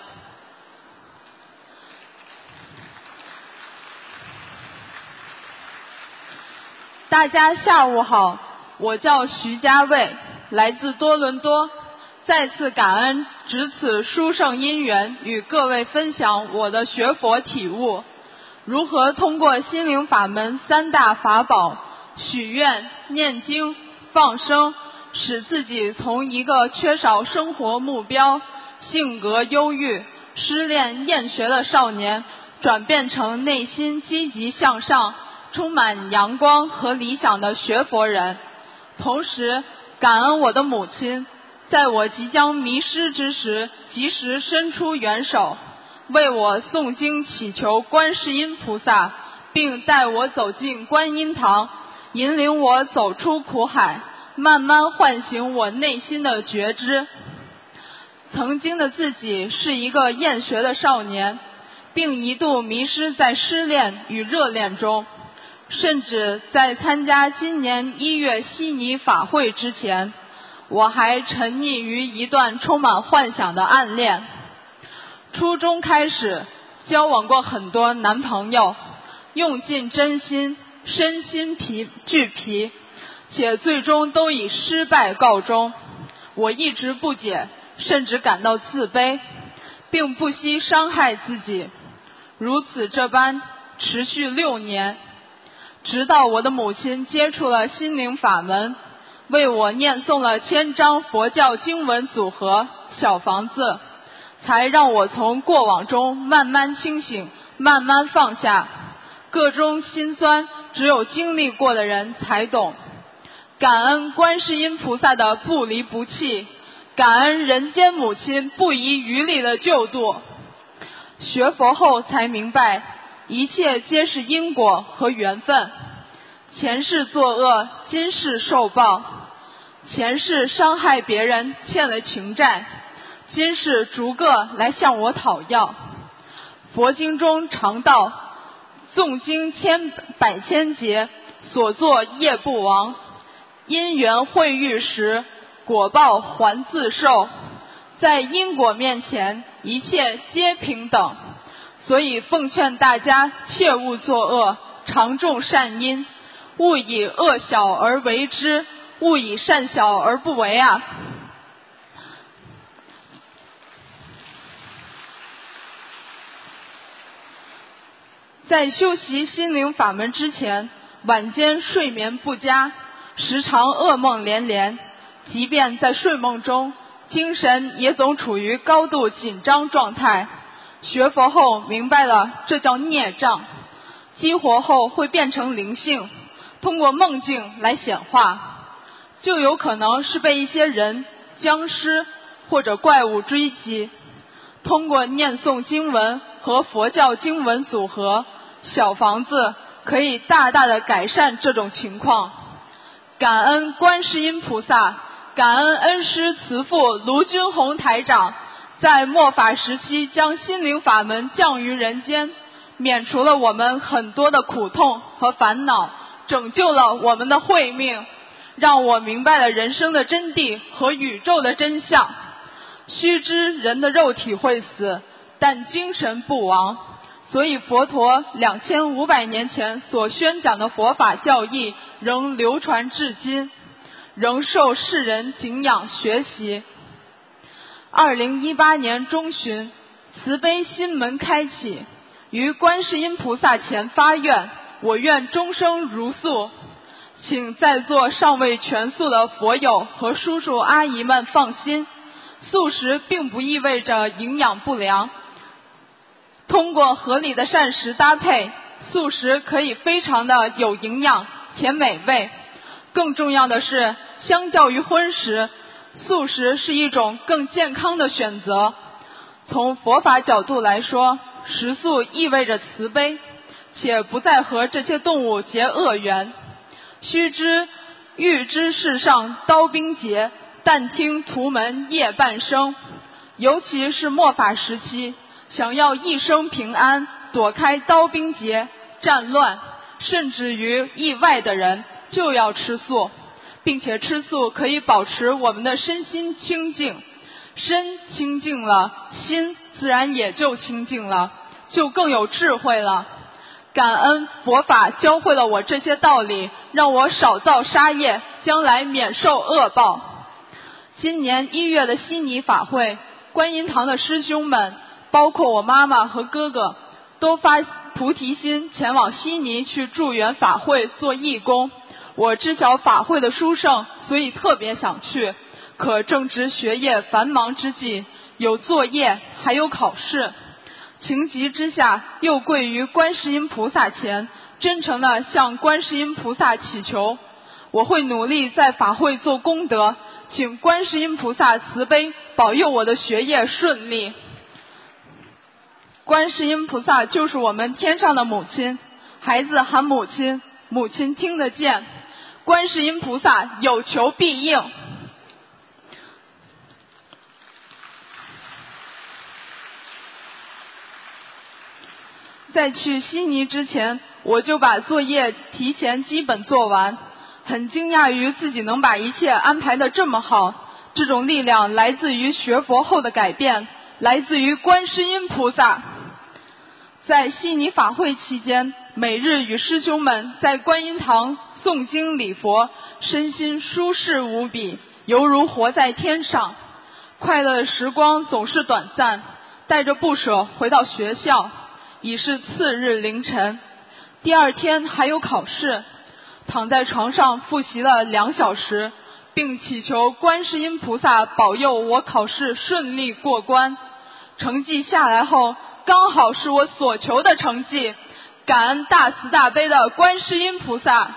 S6: 大家下午好，我叫徐家卫，来自多伦多，再次感恩值此殊胜因缘，与各位分享我的学佛体悟，如何通过心灵法门3大法宝许愿、念经、放生，使自己从一个缺少生活目标、性格忧郁、失恋厌学的少年，转变成内心积极向上、充满阳光和理想的学佛人。同时感恩我的母亲，在我即将迷失之时，及时伸出援手，为我诵经祈求观世音菩萨，并带我走进观音堂，引领我走出苦海，慢慢唤醒我内心的觉知。曾经的自己是一个厌学的少年，并一度迷失在失恋与热恋中，甚至在参加今年1月悉尼法会之前，我还沉溺于一段充满幻想的暗恋。初中开始交往过很多男朋友，用尽真心，身心俱疲，且最终都以失败告终。我一直不解，甚至感到自卑，并不惜伤害自己，如此这般持续6年，直到我的母亲接触了心灵法门，为我念诵了1000章佛教经文组合小房子，才让我从过往中慢慢清醒，慢慢放下。各种辛酸只有经历过的人才懂。感恩观世音菩萨的不离不弃，感恩人间母亲不遗余力的救度。学佛后才明白，一切皆是因果和缘分，前世作恶，今世受报，前世伤害别人欠了情债，今世逐个来向我讨要。佛经中常道，诵经百千劫，所作业不亡，因缘会遇时，果报还自受。在因果面前，一切皆平等， 所以奉劝大家切勿作恶，常种善因，勿以恶小而为之，勿以善小而不为啊！在修习心灵法门之前，晚间睡眠不佳，时常噩梦连连，即便在睡梦中，精神也总处于高度紧张状态。学佛后明白了，这叫孽障，激活后会变成灵性，通过梦境来显化，就有可能是被一些人、僵尸或者怪物追击。通过念诵经文和佛教经文组合，小房子可以大大的改善这种情况。感恩观世音菩萨，感恩恩师慈父卢军宏台长，在末法时期将心灵法门降于人间，免除了我们很多的苦痛和烦恼，拯救了我们的慧命，让我明白了人生的真谛和宇宙的真相。须知人的肉体会死，但精神不亡，所以佛陀2500年前所宣讲的佛法教义仍流传至今，仍受世人敬仰学习。2018年中旬，慈悲心门开启，于观世音菩萨前发愿，我愿终生如素。请在座尚未全素的佛友和叔叔阿姨们放心，素食并不意味着营养不良，通过合理的膳食搭配，素食可以非常的有营养且美味。更重要的是，相较于荤食，素食是一种更健康的选择。从佛法角度来说，食素意味着慈悲，且不再和这些动物结恶缘。须知欲知世上刀兵劫，但听屠门夜半声。尤其是末法时期，想要一生平安，躲开刀兵劫、战乱，甚至于意外的人，就要吃素，并且吃素可以保持我们的身心清净。身清净了，心自然也就清净了，就更有智慧了。感恩佛法教会了我这些道理，让我少造杀业，将来免受恶报。今年1月的悉尼法会，观音堂的师兄们，包括我妈妈和哥哥，都发菩提心前往悉尼去助缘法会做义工。我知晓法会的殊胜，所以特别想去，可正值学业繁忙之际，有作业还有考试，情急之下又跪于观世音菩萨前，真诚地向观世音菩萨祈求，我会努力在法会做功德，请观世音菩萨慈悲，保佑我的学业顺利。观世音菩萨就是我们天上的母亲，孩子喊母亲，母亲听得见，观世音菩萨有求必应。在去悉尼之前，我就把作业提前基本做完，很惊讶于自己能把一切安排得这么好。这种力量来自于学佛后的改变，来自于观世音菩萨。在悉尼法会期间，每日与师兄们在观音堂诵经礼佛，身心舒适无比，犹如活在天上。快乐的时光总是短暂，带着不舍回到学校，已是次日凌晨。第二天还有考试，躺在床上复习了2小时，并祈求观世音菩萨保佑我考试顺利过关。成绩下来后，刚好是我所求的成绩，感恩大慈大悲的观世音菩萨。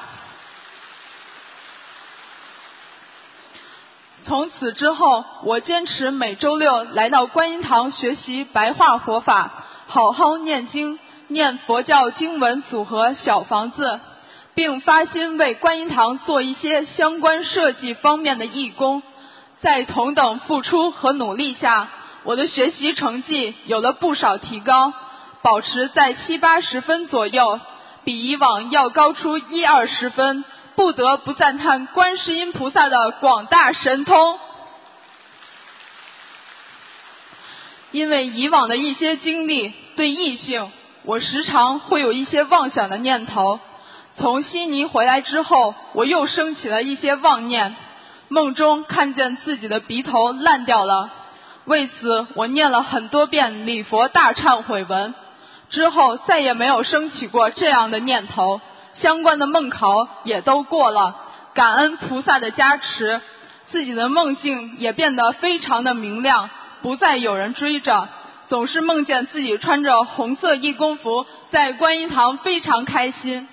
S6: 从此之后，我坚持每周6来到观音堂学习白话佛法，好好念经，念佛教经文组合小房子，并发心为观音堂做一些相关设计方面的义工。在同等付出和努力下，我的学习成绩有了不少提高，保持在70-80分左右，比以往要高出1-20分，不得不赞叹观世音菩萨的广大神通。 因为以往的一些经历，对异性我时常会有一些妄想的念头。从悉尼回来之后，我又升起了一些妄念，梦中看见自己的鼻头烂掉了。为此我念了很多遍礼佛大忏悔文，之后再也没有升起过这样的念头，相关的梦考也都过了，感恩菩萨的加持，自己的梦境也变得非常的明亮，不再有人追着，总是梦见自己穿着红色义工服在观音堂，非常开心。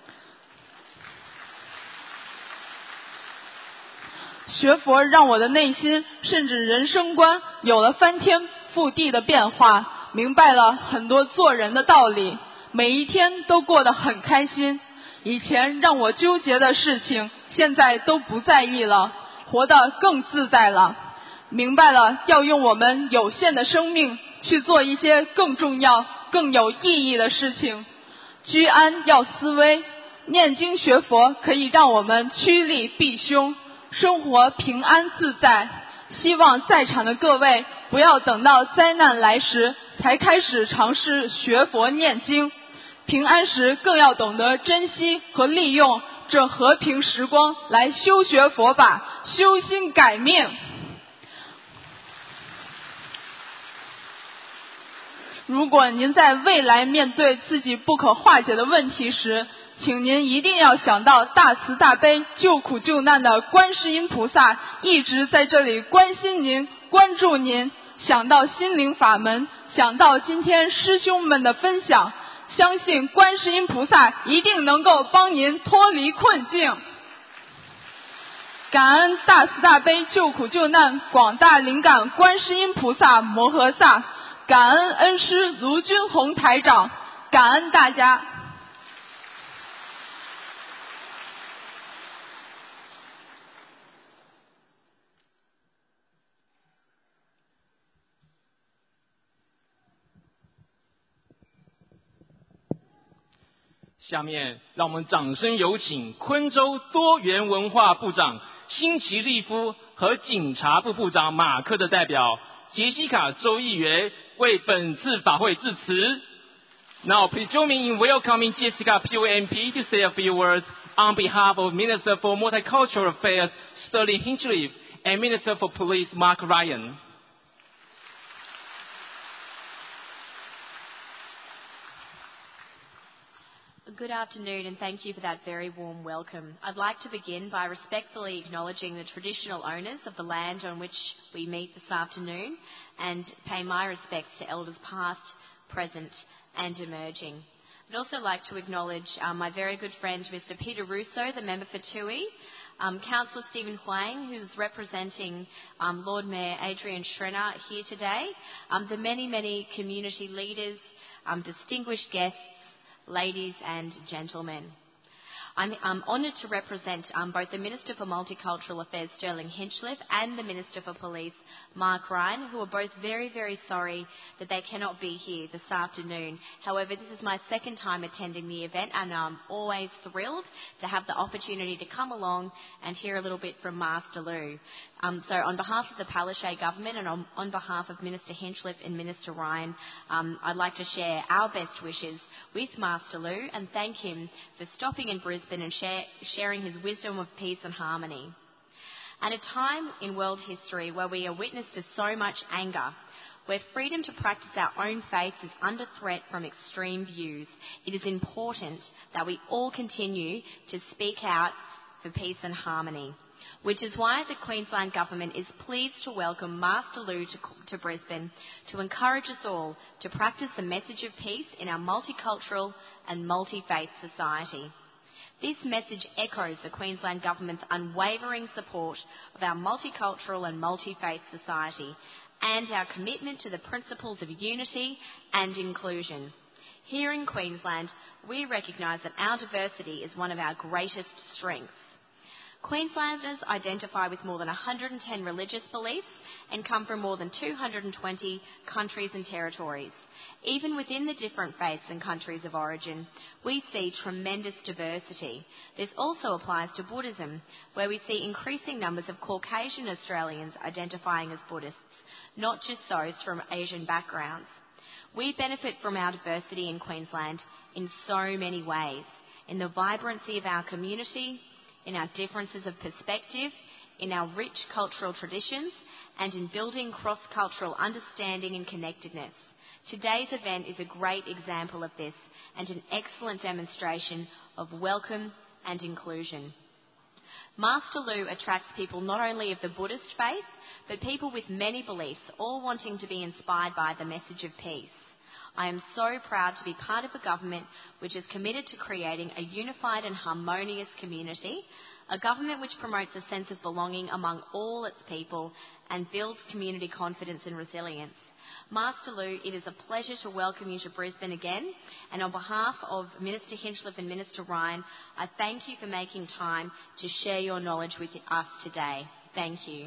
S6: 学佛让我的内心甚至人生观有了翻天覆地的变化，明白了很多做人的道理，每一天都过得很开心。以前让我纠结的事情现在都不在意了，活得更自在了，明白了要用我们有限的生命去做一些更重要更有意义的事情。居安要思危，念经学佛可以让我们趋利避凶，生活平安自在。希望在场的各位不要等到灾难来时才开始尝试学佛念经，平安时更要懂得珍惜和利用这和平时光来修学佛法，修心改命。如果您在未来面对自己不可化解的问题时，请您一定要想到大慈大悲救苦救难的观世音菩萨一直在这里关心您关注您，想到心灵法门，想到今天师兄们的分享，相信观世音菩萨一定能够帮您脱离困境。感恩大慈大悲救苦救难广大灵感观世音菩萨摩诃萨，感恩恩师卢军宏台长，感恩大家。
S7: 下面让我们掌声有请昆州多元文化部长辛奇利夫和警察部部长马克的代表杰西卡州议员为本次法会致辞。Now please join me in welcoming Jessica POMP to say a few words on behalf of Minister for Multicultural Affairs Sterling Hinchliffe and Minister for Police Mark Ryan.
S8: Good afternoon and thank you for that very warm welcome. I'd like to begin by respectfully acknowledging the traditional owners of the land on which we meet this afternoon and pay my respects to elders past, present and emerging. I'd also like to acknowledge my very good friend Mr Peter Russo, the member for Toohey, Councillor Stephen Huang, who's representing Lord Mayor Adrian Schreiner here today, the many community leaders, distinguished guests, ladies and gentlemen. I'm honoured to represent both the Minister for Multicultural Affairs, Sterling Hinchliffe, and the Minister for Police, Mark Ryan, who are both very sorry that they cannot be here this afternoon. However, this is my second time attending the event and I'm always thrilled to have the opportunity to come along and hear a little bit from Master Lou. So on behalf of the Palaszczuk government and on behalf of Minister Hinchliffe and Minister Ryan, I'd like to share our best wishes with Master Lou and thank him for stopping in Brisbane and sharing his wisdom of peace and harmony. At a time in world history where we are witness to so much anger, where freedom to practice our own faith is under threat from extreme views, it is important that we all continue to speak out for peace and harmony. Which is why the Queensland Government is pleased to welcome Master Lou to Brisbane to encourage us all to practice the message of peace in our multicultural and multi-faith society. This message echoes the Queensland Government's unwavering support of our multicultural and multi-faith society and our commitment to the principles of unity and inclusion. Here in Queensland, we recognise that our diversity is one of our greatest strengths. Queenslanders identify with more than 110 religious beliefs and come from more than 220 countries and territories. Even within the different faiths and countries of origin, we see tremendous diversity. This also applies to Buddhism, where we see increasing numbers of Caucasian Australians identifying as Buddhists, not just those from Asian backgrounds. We benefit from our diversity in Queensland in so many ways, in the vibrancy of our community, in our differences of perspective, in our rich cultural traditions, and in building cross-cultural understanding and connectedness. Today's event is a great example of this and an excellent demonstration of welcome and inclusion. Master Lu attracts people not only of the Buddhist faith, but people with many beliefs, all wanting to be inspired by the message of peace. I am so proud to be part of a government which is committed to creating a unified and harmonious community, a government which promotes a sense of belonging among all its people and builds community confidence and resilience. Master Lu, it is a pleasure to welcome you to Brisbane again, and on behalf of Minister Hinchliffe and Minister Ryan, I thank you for making time to share your knowledge with us today. Thank you.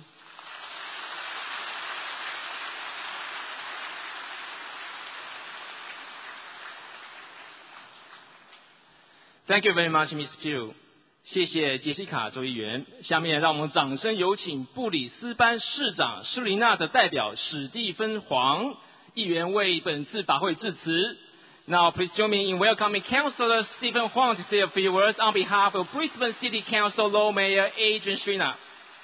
S7: Thank you very much, Ms. Pugh. 谢谢杰西卡州议员。下面让我们掌声有请布里斯班市长施琳娜的代表史蒂芬·黄议员为本次法会致辞。Now, please join me in welcoming Councillor Stephen Huang to say a few words on behalf of Brisbane City Council Lord Mayor Adrian Schreiner.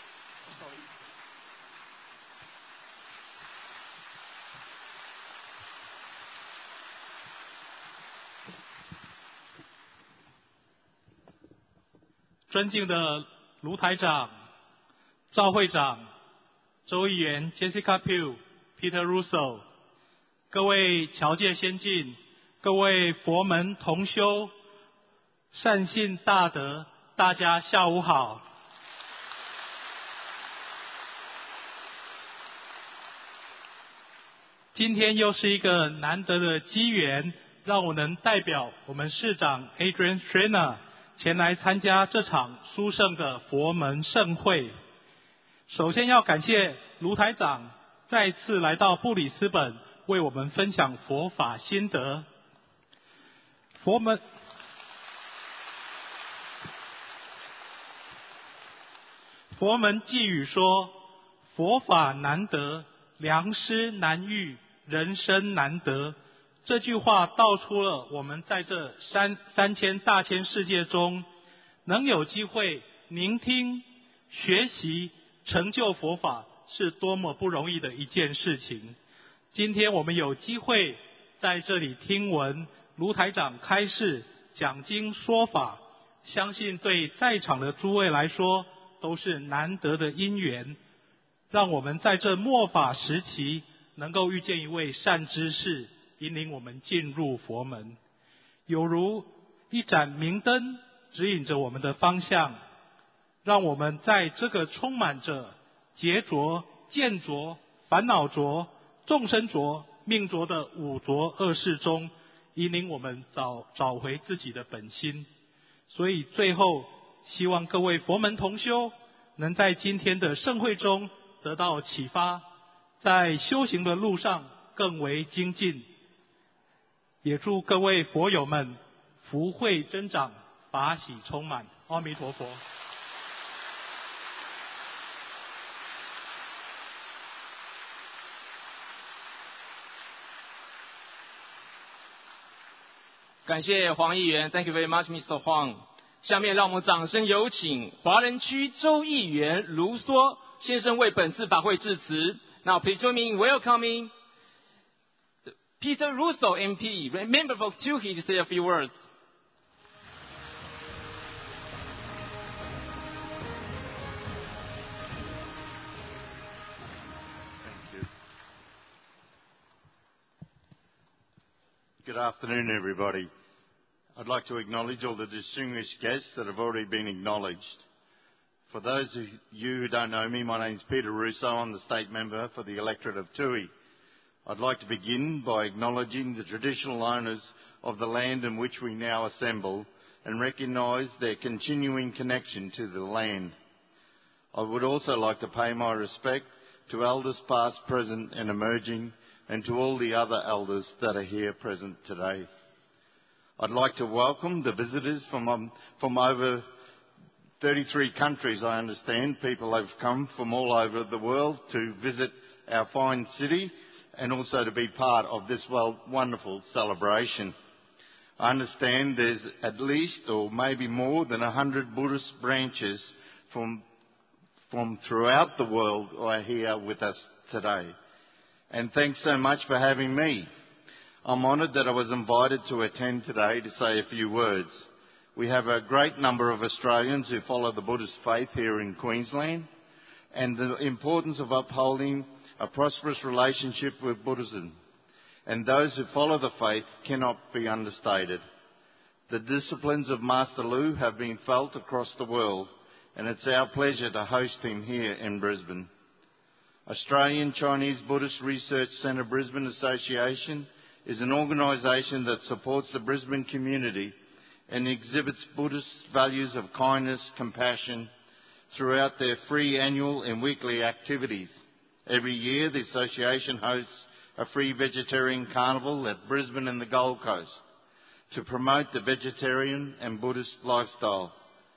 S9: 尊敬的卢台长、赵会长、州议员 Jessica Pugh、Peter Russo， 各位侨界先进、各位佛门同修、善信大德，大家下午好。今天又是一个难得的机缘，让我能代表我们市长 Adrian Schreiner 前来参加这场殊胜的佛门盛会。首先要感谢卢台长再次来到布里斯本，为我们分享佛法心得。佛门寄语说，佛法难得，良师难遇，人生难得。这句话道出了我们在这三千大千世界中，能有机会聆听、学习、成就佛法，是多么不容易的一件事情。今天我们有机会在这里听闻卢台长开示、讲经说法，相信对在场的诸位来说都是难得的因缘，让我们在这末法时期能够遇见一位善知识，引领我们进入佛门，有如一盏明灯指引着我们的方向，让我们在这个充满着劫浊、见浊、烦恼浊、众生浊、命浊的五浊恶世中，引领我们找回自己的本心。所以最后希望各位佛门同修能在今天的盛会中得到启发，在修行的路上更为精进。也祝各位佛友们福慧增长，法喜充满。阿弥陀佛。
S7: 感谢黄议员 ，Thank you very much, Mr. Huang。下面让我们掌声有请华人区州议员卢梭先生为本次法会致辞。Now, please join me in welcoming Peter Russo, MP, member of Toohey, to say a few words.
S10: Thank you. Good afternoon, everybody. I'd like to acknowledge all the distinguished guests that have already been acknowledged. For those of you who don't know me, my name is Peter Russo. I'm the state member for the electorate of Toohey. I'd like to begin by acknowledging the traditional owners of the land in which we now assemble and recognise their continuing connection to the land. I would also like to pay my respect to elders past, present and emerging, and to all the other elders that are here present today. I'd like to welcome the visitors from over 33 countries, I understand. People have come from all over the world to visit our fine city and also to be part of this wonderful celebration. I understand there's at least or maybe more than 100 Buddhist branches from throughout the world are here with us today. And thanks so much for having me. I'm honoured that I was invited to attend today to say a few words. We have a great number of Australians who follow the Buddhist faith here in Queensland, and the importance of upholding a prosperous relationship with Buddhism and those who follow the faith cannot be understated. The disciplines of Master Lu have been felt across the world, and it's our pleasure to host him here in Brisbane. Australian Chinese Buddhist Research Centre Brisbane Association is an organisation that supports the Brisbane community and exhibits Buddhist values of kindness, compassion throughout their free annual and weekly activities. Every year, the association hosts a free vegetarian carnival at Brisbane and the Gold Coast to promote the vegetarian and Buddhist lifestyle.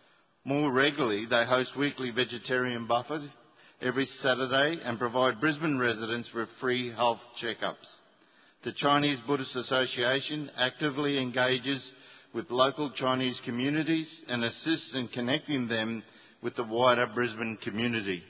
S10: More regularly, they host weekly vegetarian buffets every Saturday and provide Brisbane residents with free health checkups. The Chinese Buddhist Association actively engages with local Chinese communities and assists in connecting them with the wider Brisbane community.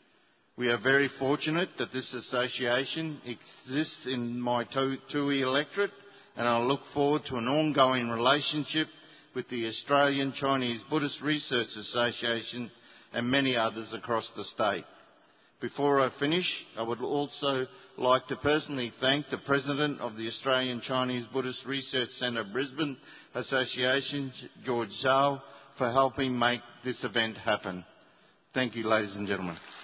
S10: We are very fortunate that this association exists in my Tui electorate, and I look forward to an ongoing relationship with the Australian Chinese Buddhist Research Association and many others across the state. Before I finish, I would also like to personally thank the President of the Australian Chinese Buddhist Research Centre Brisbane Association, George Zhao, for helping make this event happen. Thank you, ladies and gentlemen.